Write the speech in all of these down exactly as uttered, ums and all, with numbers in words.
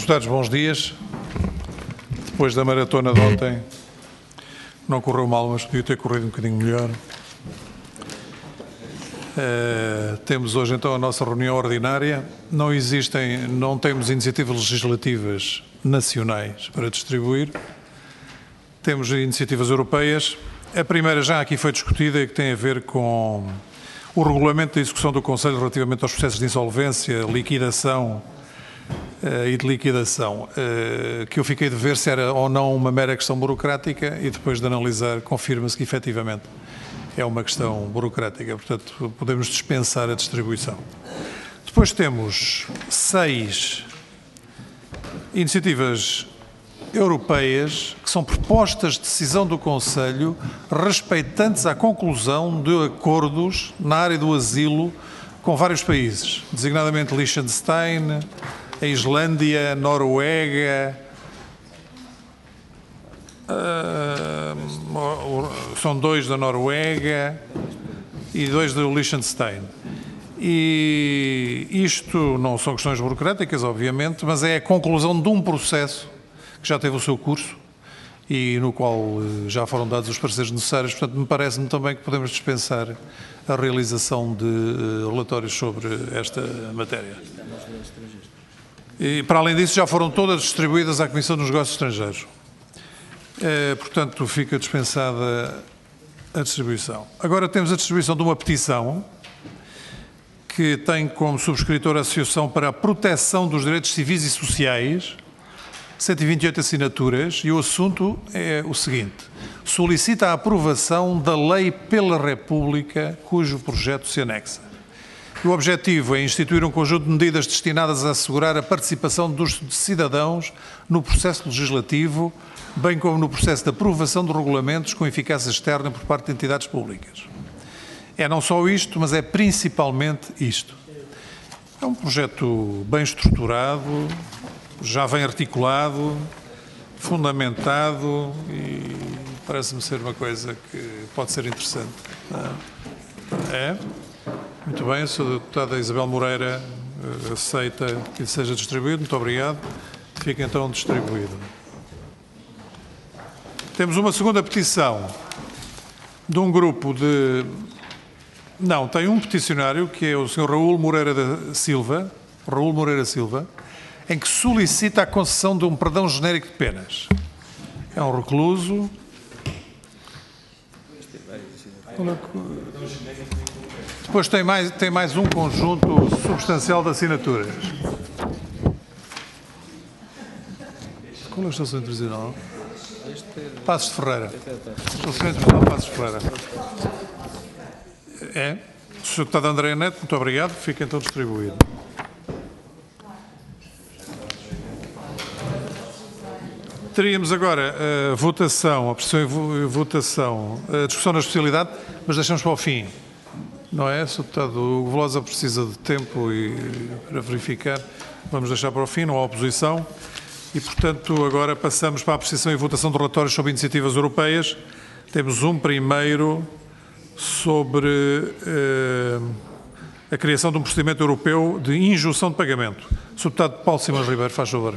Deputados, bons dias. Depois da maratona de ontem, não correu mal, mas podia ter corrido um bocadinho melhor. Uh, temos hoje então a nossa reunião ordinária. Não existem, não temos iniciativas legislativas nacionais para distribuir. Temos iniciativas europeias. A primeira já aqui foi discutida e que tem a ver com o regulamento da execução do Conselho relativamente aos processos de insolvência, liquidação uh, e de liquidação, uh, que eu fiquei de ver se era ou não uma mera questão burocrática e depois de analisar confirma-se que efetivamente é uma questão burocrática, portanto podemos dispensar a distribuição. Depois temos seis iniciativas europeias que são propostas de decisão do Conselho respeitantes à conclusão de acordos na área do asilo com vários países, designadamente Liechtenstein, a Islândia, Noruega, uh, são dois da Noruega e dois do Liechtenstein. E isto não são questões burocráticas, obviamente, mas é a conclusão de um processo que já teve o seu curso e no qual já foram dados os pareceres necessários. Portanto, me parece-me também que podemos dispensar a realização de relatórios sobre esta matéria. E, para além disso, já foram todas distribuídas à Comissão dos Negócios Estrangeiros. É, portanto, fica dispensada a distribuição. Agora temos a distribuição de uma petição que tem como subscritor a Associação para a Proteção dos Direitos Civis e Sociais, cento e vinte e oito assinaturas, e o assunto é o seguinte: solicita a aprovação da Lei pela República, cujo projeto se anexa. O objetivo é instituir um conjunto de medidas destinadas a assegurar a participação dos cidadãos no processo legislativo, bem como no processo de aprovação de regulamentos com eficácia externa por parte de entidades públicas. É não só isto, mas é principalmente isto. É um projeto bem estruturado, já vem articulado, fundamentado e parece-me ser uma coisa que pode ser interessante. É? Muito bem, a senhora deputada Isabel Moreira aceita que seja distribuído. Muito obrigado. Fica então distribuído. Temos uma segunda petição de um grupo de... Não, tem um peticionário que é o senhor Raul Moreira da Silva, Raul Moreira Silva, em que solicita a concessão de um perdão genérico de penas. É um recluso. Depois tem mais, tem mais um conjunto substancial de assinaturas. Qual é a estação internacional? Passos de Ferreira. Estação internacional Passos de Ferreira. É. O senhor deputado André Neto, muito obrigado. Fica então distribuído. Teríamos agora a votação, a pressão e votação, a discussão na especialidade, mas deixamos para o fim, não é? Se o deputado Hugo Velosa precisa de tempo e, para verificar, vamos deixar para o fim, não há oposição. E, portanto, agora passamos para a apreciação e votação de relatórios sobre iniciativas europeias. Temos um primeiro sobre eh, a criação de um procedimento europeu de injunção de pagamento. O senhor deputado Paulo Simões Ribeiro, faz favor.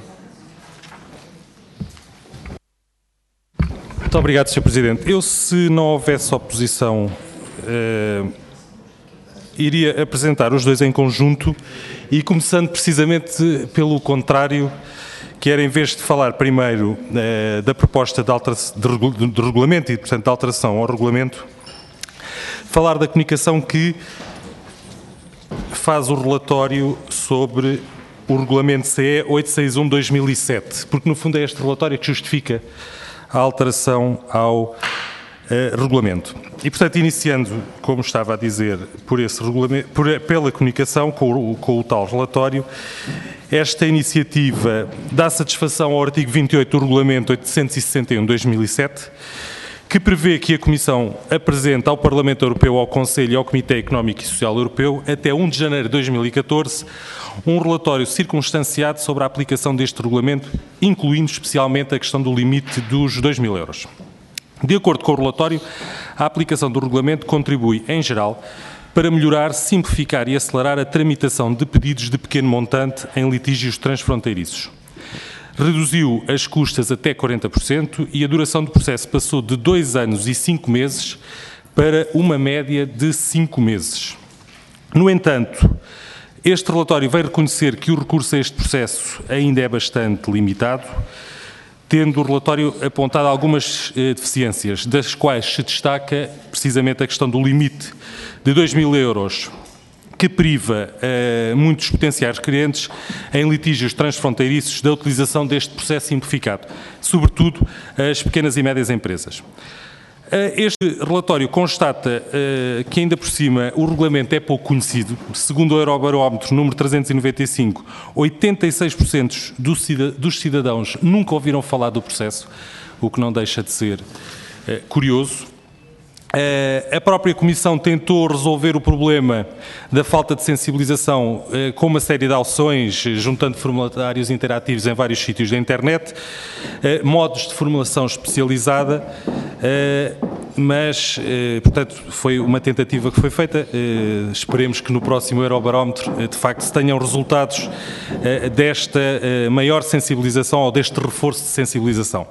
Muito obrigado, senhor Presidente. Eu, se não houvesse oposição, eh, iria apresentar os dois em conjunto e começando precisamente pelo contrário, que era, em vez de falar primeiro eh, da proposta de, de, de regulamento e, portanto, de alteração ao regulamento, falar da comunicação que faz o relatório sobre o regulamento C E oitocentos e sessenta e um de dois mil e sete, porque, no fundo, é este relatório que justifica a alteração ao uh, regulamento. E, portanto, iniciando, como estava a dizer, por esse regulamento, por, pela comunicação com o, com o tal relatório, esta iniciativa dá satisfação ao artigo vinte e oito do regulamento oitocentos e sessenta e um de dois mil e sete, que prevê que a Comissão apresente ao Parlamento Europeu, ao Conselho e ao Comitê Económico e Social Europeu, até um de janeiro de dois mil e catorze, um relatório circunstanciado sobre a aplicação deste regulamento, incluindo especialmente a questão do limite dos dois mil euros. De acordo com o relatório, a aplicação do regulamento contribui, em geral, para melhorar, simplificar e acelerar a tramitação de pedidos de pequeno montante em litígios transfronteiriços. reduziu as custas até quarenta por cento e a duração do processo passou de dois anos e cinco meses para uma média de cinco meses. No entanto, este relatório vai reconhecer que o recurso a este processo ainda é bastante limitado, tendo o relatório apontado algumas eh, deficiências, das quais se destaca precisamente a questão do limite de dois mil euros, que priva eh, muitos potenciais clientes em litígios transfronteiriços da utilização deste processo simplificado, sobretudo as pequenas e médias empresas. Este relatório constata uh, que, ainda por cima, o regulamento é pouco conhecido. Segundo o Eurobarómetro número trezentos e noventa e cinco, oitenta e seis por cento dos cidadãos nunca ouviram falar do processo, o que não deixa de ser uh, curioso. Uh, a própria Comissão tentou resolver o problema da falta de sensibilização uh, com uma série de ações, juntando formulários interativos em vários sítios da internet, uh, modos de formulação especializada, uh, mas, uh, portanto, foi uma tentativa que foi feita. Uh, esperemos que no próximo Eurobarómetro, uh, de facto, se tenham resultados uh, desta uh, maior sensibilização ou deste reforço de sensibilização.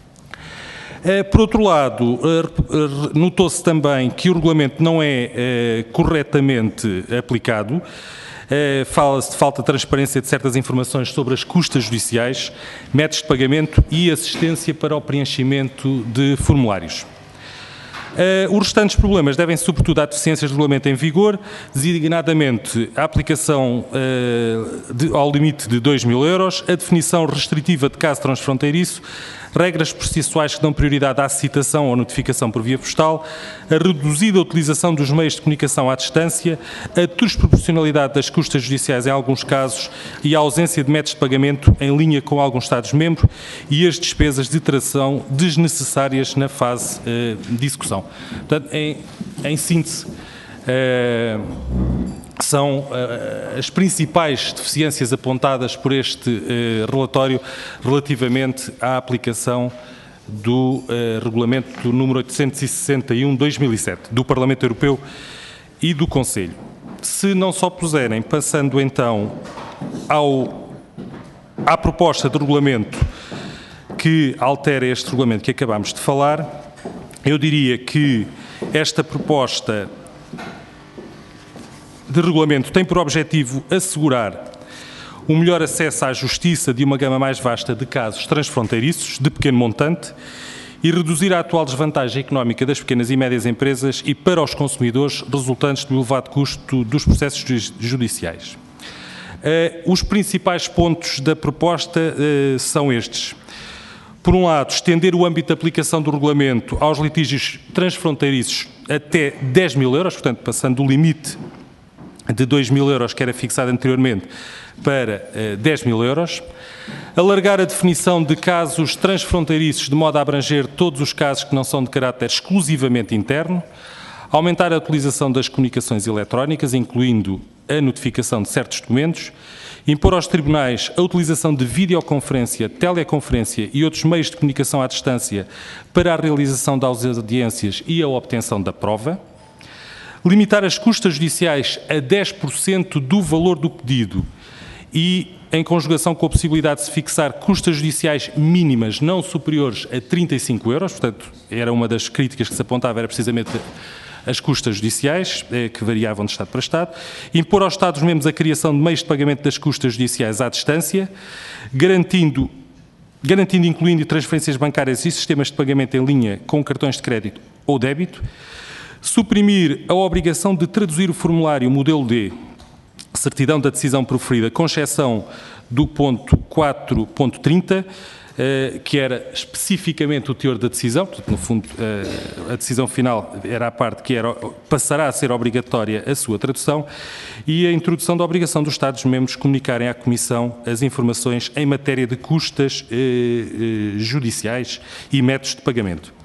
Por outro lado, notou-se também que o regulamento não é corretamente aplicado. Fala-se de falta de transparência de certas informações sobre as custas judiciais, métodos de pagamento e assistência para o preenchimento de formulários. Uh, os restantes problemas devem sobretudo à deficiências do regulamento em vigor, designadamente a aplicação uh, de, ao limite de dois mil euros, a definição restritiva de caso transfronteiriço, regras processuais que dão prioridade à citação ou notificação por via postal, a reduzida utilização dos meios de comunicação à distância, a desproporcionalidade das custas judiciais em alguns casos e a ausência de métodos de pagamento em linha com alguns Estados-membros e as despesas de tradução desnecessárias na fase uh, de execução. Portanto, em, em síntese, uh, são uh, as principais deficiências apontadas por este uh, relatório relativamente à aplicação do uh, regulamento número oitocentos e sessenta e um barra dois mil e sete, do Parlamento Europeu e do Conselho. Se não se opuserem, passando então ao, à proposta de regulamento que altera este regulamento que acabamos de falar, eu diria que esta proposta de regulamento tem por objetivo assegurar um melhor acesso à justiça de uma gama mais vasta de casos transfronteiriços de pequeno montante e reduzir a atual desvantagem económica das pequenas e médias empresas e para os consumidores resultantes do elevado custo dos processos judiciais. Uh, os principais pontos da proposta uh, são estes. Por um lado, estender o âmbito de aplicação do regulamento aos litígios transfronteiriços até dez mil euros, portanto, passando o limite de dois mil euros, que era fixado anteriormente, para uh, dez mil euros. Alargar a definição de casos transfronteiriços de modo a abranger todos os casos que não são de caráter exclusivamente interno. Aumentar a utilização das comunicações eletrónicas, incluindo a notificação de certos documentos. Impor aos tribunais a utilização de videoconferência, teleconferência e outros meios de comunicação à distância para a realização das audiências e a obtenção da prova. Limitar as custas judiciais a dez por cento do valor do pedido e, em conjugação com a possibilidade de se fixar custas judiciais mínimas não superiores a trinta e cinco euros, portanto, era uma das críticas que se apontava, era precisamente as custas judiciais, que variavam de Estado para Estado, impor aos Estados-membros a criação de meios de pagamento das custas judiciais à distância, garantindo, garantindo incluindo transferências bancárias e sistemas de pagamento em linha com cartões de crédito ou débito, suprimir a obrigação de traduzir o formulário modelo D, certidão da decisão proferida, com exceção do ponto quatro ponto trinta, que era especificamente o teor da decisão, portanto, no fundo, a decisão final era a parte que era, passará a ser obrigatória a sua tradução, e a introdução da obrigação dos Estados-membros comunicarem à Comissão as informações em matéria de custas eh, eh, judiciais e métodos de pagamento.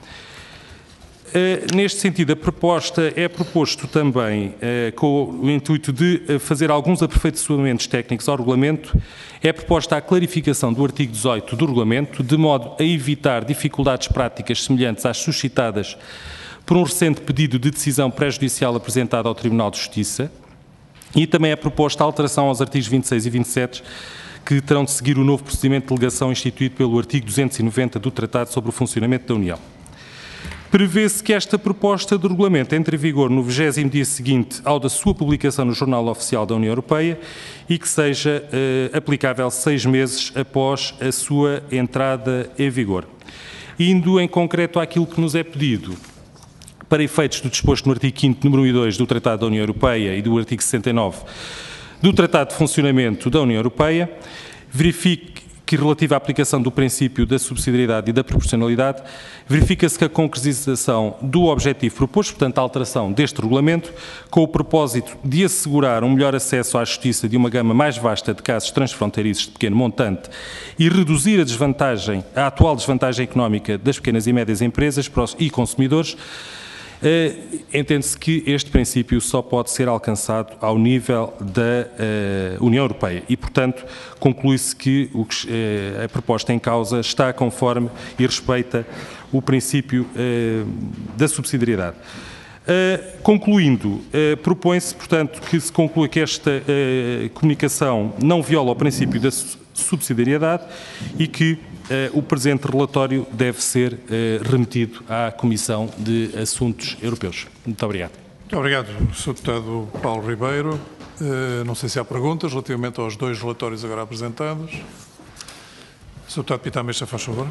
Uh, neste sentido, a proposta é proposto também, uh, com o intuito de uh, fazer alguns aperfeiçoamentos técnicos ao regulamento, é proposta a clarificação do artigo dezoito do regulamento, de modo a evitar dificuldades práticas semelhantes às suscitadas por um recente pedido de decisão pré-judicial apresentado ao Tribunal de Justiça, e também é proposta a alteração aos artigos vinte e seis e vinte e sete, que terão de seguir o novo procedimento de delegação instituído pelo artigo duzentos e noventa do Tratado sobre o Funcionamento da União. Prevê-se que esta proposta de regulamento entre em vigor no vigésimo dia seguinte ao da sua publicação no Jornal Oficial da União Europeia e que seja eh, aplicável seis meses após a sua entrada em vigor. Indo em concreto àquilo que nos é pedido, para efeitos do disposto no artigo quinto, número um e dois do Tratado da União Europeia e do artigo sessenta e nove do Tratado de Funcionamento da União Europeia, verifique que, relativa à aplicação do princípio da subsidiariedade e da proporcionalidade, verifica-se que a concretização do objetivo proposto, portanto, a alteração deste regulamento, com o propósito de assegurar um melhor acesso à justiça de uma gama mais vasta de casos transfronteiriços de pequeno montante e reduzir a desvantagem, a atual desvantagem económica das pequenas e médias empresas e consumidores, Uh, entende-se que este princípio só pode ser alcançado ao nível da uh, União Europeia e, portanto, conclui-se que, o que uh, a proposta em causa está conforme e respeita o princípio uh, da subsidiariedade. Uh, concluindo, uh, propõe-se, portanto, que se conclua que esta uh, comunicação não viola o princípio da subsidiariedade e que Uh, o presente relatório deve ser uh, remetido à Comissão de Assuntos Europeus. Muito obrigado. Muito obrigado, senhor Deputado Paulo Ribeiro. Uh, não sei se há perguntas relativamente aos dois relatórios agora apresentados. senhor Deputado Pita Ameixa, faz favor.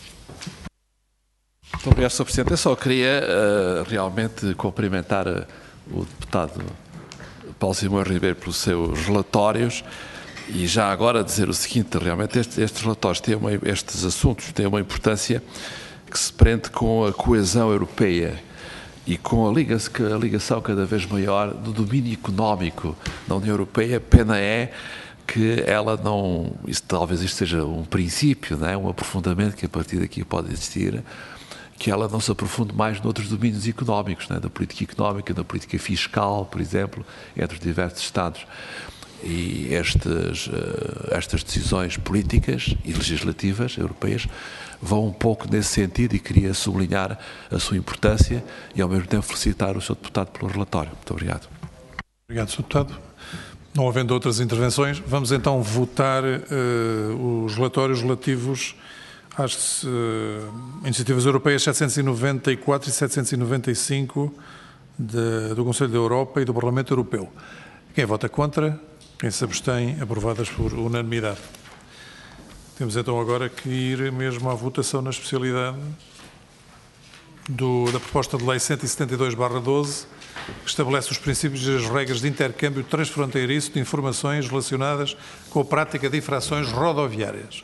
Muito obrigado, senhor Presidente. Eu só queria uh, realmente cumprimentar uh, o deputado Paulo Simões Ribeiro pelos seus relatórios. E já agora dizer o seguinte, realmente estes, estes relatórios, têm uma, estes assuntos têm uma importância que se prende com a coesão europeia e com a ligação, a ligação cada vez maior do domínio económico da União Europeia. Pena é que ela não, isso, talvez isto seja um princípio, não é? Um aprofundamento que a partir daqui pode existir, que ela não se aprofunde mais noutros domínios económicos, não é? Da política económica, da política fiscal, por exemplo, entre os diversos Estados. E estas, estas decisões políticas e legislativas europeias vão um pouco nesse sentido e queria sublinhar a sua importância e ao mesmo tempo felicitar o senhor deputado pelo relatório. Muito obrigado. Obrigado, senhor Deputado. Não havendo outras intervenções, vamos então votar uh, os relatórios relativos às uh, iniciativas europeias setecentos e noventa e quatro e setecentos e noventa e cinco de, do Conselho da Europa e do Parlamento Europeu. Quem vota contra? Quem se abstém? Aprovadas por unanimidade. Temos então agora que ir mesmo à votação na especialidade do, da proposta de lei cento e setenta e dois barra doze, que estabelece os princípios e as regras de intercâmbio transfronteiriço de informações relacionadas com a prática de infrações rodoviárias.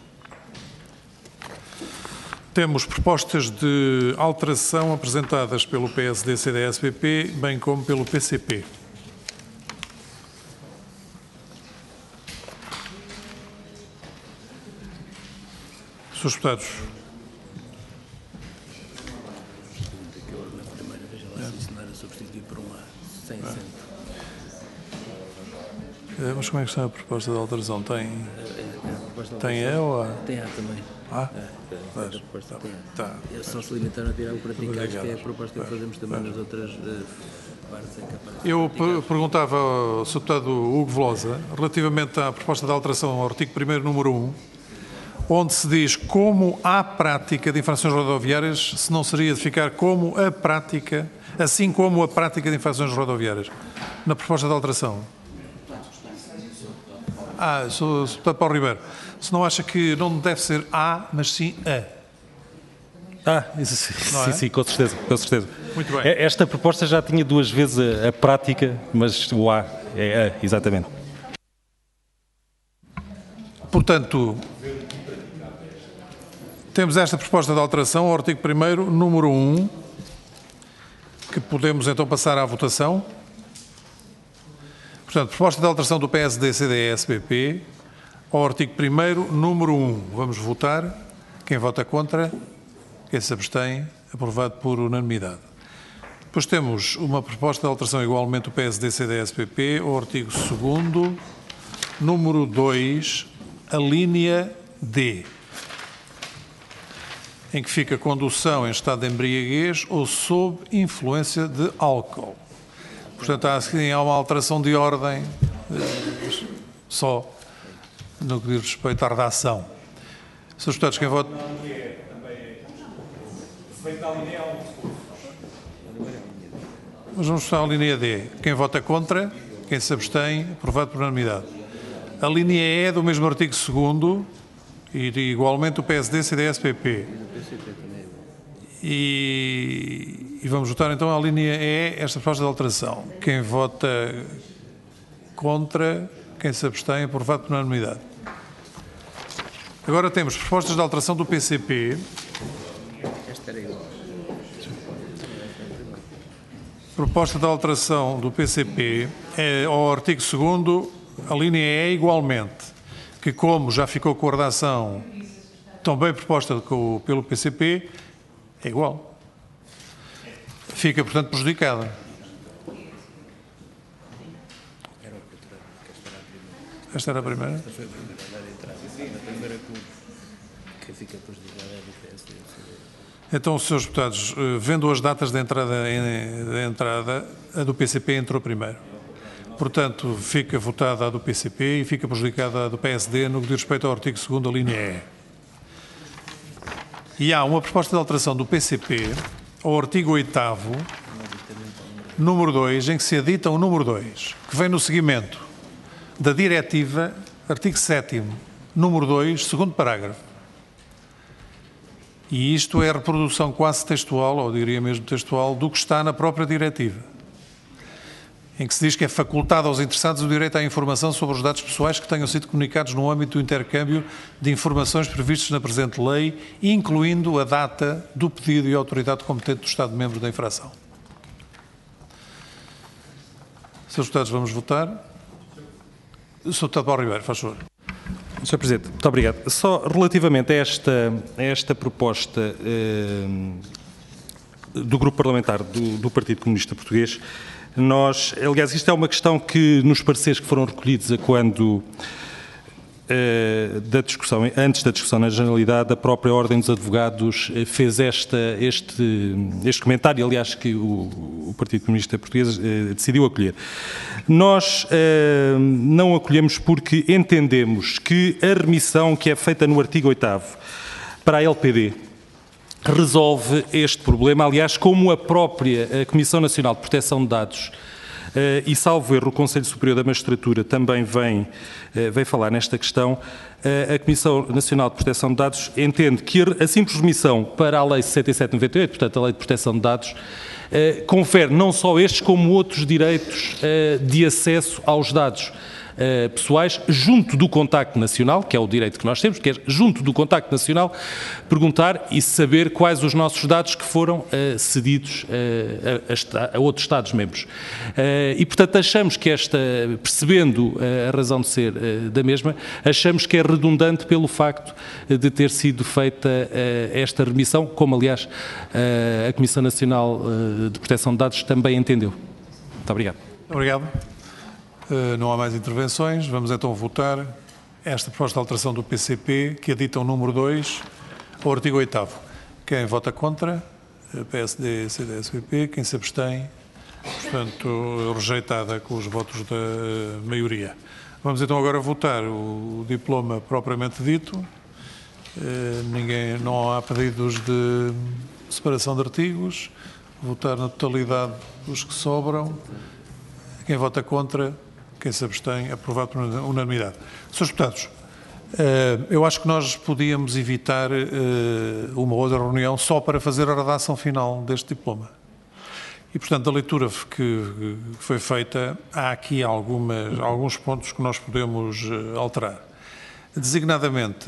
Temos propostas de alteração apresentadas pelo P S D, C D S, P P, bem como pelo P C P. Senhores deputados. É, mas como é que está a proposta de alteração? Tem, tem E ou A? Tem A também. A? É, a proposta tem A. Tá. Eles só se limitaram a tirar o praticante, que é a proposta que fazemos também nas outras uh, partes em que aparece. Eu perguntava ao senhor Deputado Hugo Velosa, relativamente à proposta de alteração ao artigo primeiro, número um, onde se diz como há prática de infrações rodoviárias, se não seria de ficar como a prática, assim como a prática de infrações rodoviárias, na proposta de alteração. Ah, sou o deputado Paulo Ribeiro. Se não acha que não deve ser A, mas sim A. Ah, isso, sim, é? sim, com certeza, com certeza. Muito bem. Esta proposta já tinha duas vezes a, a prática, mas o A é A, exatamente. Portanto, temos esta proposta de alteração ao artigo primeiro, número um, que podemos então passar à votação. Portanto, proposta de alteração do P S D, C D S, P P, ao artigo primeiro, número um. Vamos votar. Quem vota contra? Quem se abstém? Aprovado por unanimidade. Depois temos uma proposta de alteração igualmente do P S D, C D S, P P, ao artigo segundo, número dois, a linha D, em que fica condução em estado de embriaguez ou sob influência de álcool. Portanto, há, assim, há uma alteração de ordem, só, no que diz respeito à redação. senhores Deputados, quem vota... Mas vamos votar a linha D. Quem vota contra, quem se abstém, aprovado por unanimidade. A linha E é do mesmo artigo segundo e igualmente o P S D, C D S, P P. E, e vamos votar então a linha E, esta proposta de alteração. Quem vota contra, quem se abstém, aprovado por unanimidade. Agora temos propostas de alteração do P C P. Esta era igual. Proposta de alteração do P C P é, ao artigo segundo, a linha E igualmente, que como já ficou com a redação também proposta com, pelo P C P, é igual. Fica, portanto, prejudicada. Esta era a primeira? Esta foi a primeira de entrada. Sim, a primeira que fica prejudicada é do P S D. Então, senhores deputados, vendo as datas de entrada, de entrada, a do P C P entrou primeiro. Portanto, fica votada a do P C P e fica prejudicada a do P S D no que diz respeito ao artigo segundo, a linha E. E há uma proposta de alteração do P C P ao artigo oitavo, número dois, em que se adita o número dois, que vem no seguimento da diretiva, artigo sétimo, número dois, segundo parágrafo. E isto é a reprodução quase textual, ou diria mesmo textual, do que está na própria diretiva, em que se diz que é facultado aos interessados o direito à informação sobre os dados pessoais que tenham sido comunicados no âmbito do intercâmbio de informações previstos na presente lei, incluindo a data do pedido e a autoridade competente do Estado-membro da infração. senhores Deputados, vamos votar. senhor Deputado Paulo Ribeiro, faz favor. senhor Presidente, muito obrigado. Só relativamente a esta, a esta proposta eh, do Grupo Parlamentar do, do Partido Comunista Português, nós, aliás, isto é uma questão que nos pareceres que foram recolhidos a quando eh, da discussão, antes da discussão na generalidade, a própria Ordem dos Advogados fez esta, este, este comentário, aliás, que o, o Partido Comunista Português eh, decidiu acolher. Nós eh, não acolhemos porque entendemos que a remissão que é feita no artigo oitavo para a L P D resolve este problema, aliás, como a própria a Comissão Nacional de Proteção de Dados eh, e, salvo erro, o Conselho Superior da Magistratura também vem, eh, vem falar nesta questão. Eh, a Comissão Nacional de Proteção de Dados entende que a simples remissão para a Lei sessenta e sete noventa e oito, portanto, a Lei de Proteção de Dados, Uh, confere não só estes como outros direitos uh, de acesso aos dados uh, pessoais junto do contacto nacional, que é o direito que nós temos, que é junto do contacto nacional, perguntar e saber quais os nossos dados que foram uh, cedidos uh, a, a, a outros Estados-membros. Uh, e, portanto, achamos que esta, percebendo uh, a razão de ser uh, da mesma, achamos que é redundante pelo facto de ter sido feita uh, esta remissão, como, aliás, uh, a Comissão Nacional uh, de Proteção de Dados também entendeu. Muito obrigado. Obrigado. Uh, não há mais intervenções. Vamos então votar esta proposta de alteração do P C P, que adita o número dois ao artigo oitavo. Quem vota contra? P S D, C D S, P P. Quem se abstém? Portanto, rejeitada com os votos da maioria. Vamos então agora votar o diploma propriamente dito. Uh, ninguém, não há pedidos de separação de artigos. Votar na totalidade dos que sobram. Quem vota contra, quem se abstém, aprovado por unanimidade. senhores Deputados, eu acho que nós podíamos evitar uma outra reunião só para fazer a redação final deste diploma. E, portanto, da leitura que foi feita, há aqui algumas, alguns pontos que nós podemos alterar. Designadamente,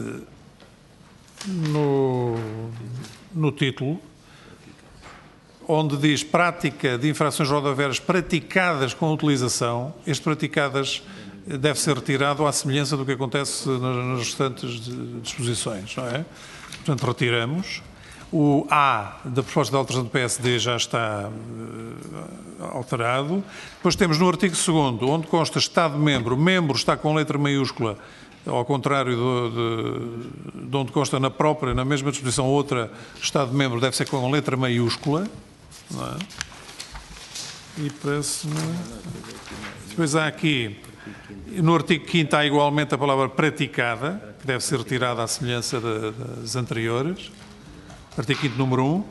no, no título, onde diz prática de infrações rodoviárias praticadas com utilização, este praticadas deve ser retirado à semelhança do que acontece nas restantes disposições, não é? Portanto, retiramos. O A da proposta de alteração do P S D já está uh, alterado. Depois temos no artigo segundo, onde consta Estado-membro, membro está com letra maiúscula, ao contrário de, de, de onde consta na própria, na mesma disposição, outra Estado-membro deve ser com letra maiúscula. Não é? E parece-me... Depois há aqui, no artigo quinto há igualmente a palavra praticada, que deve ser retirada à semelhança de, das anteriores. Artigo quinto, número um.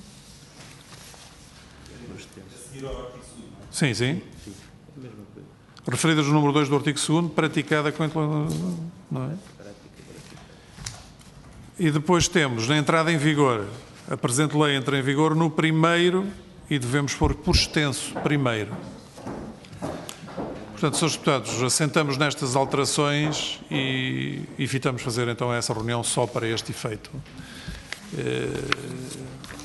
Sim, sim. Referidas no número dois do artigo segundo, praticada com... Não é? E depois temos, na entrada em vigor, a presente lei entra em vigor no primeiro, e devemos pôr por extenso, primeiro. Portanto, senhores deputados, assentamos nestas alterações e evitamos fazer então essa reunião só para este efeito.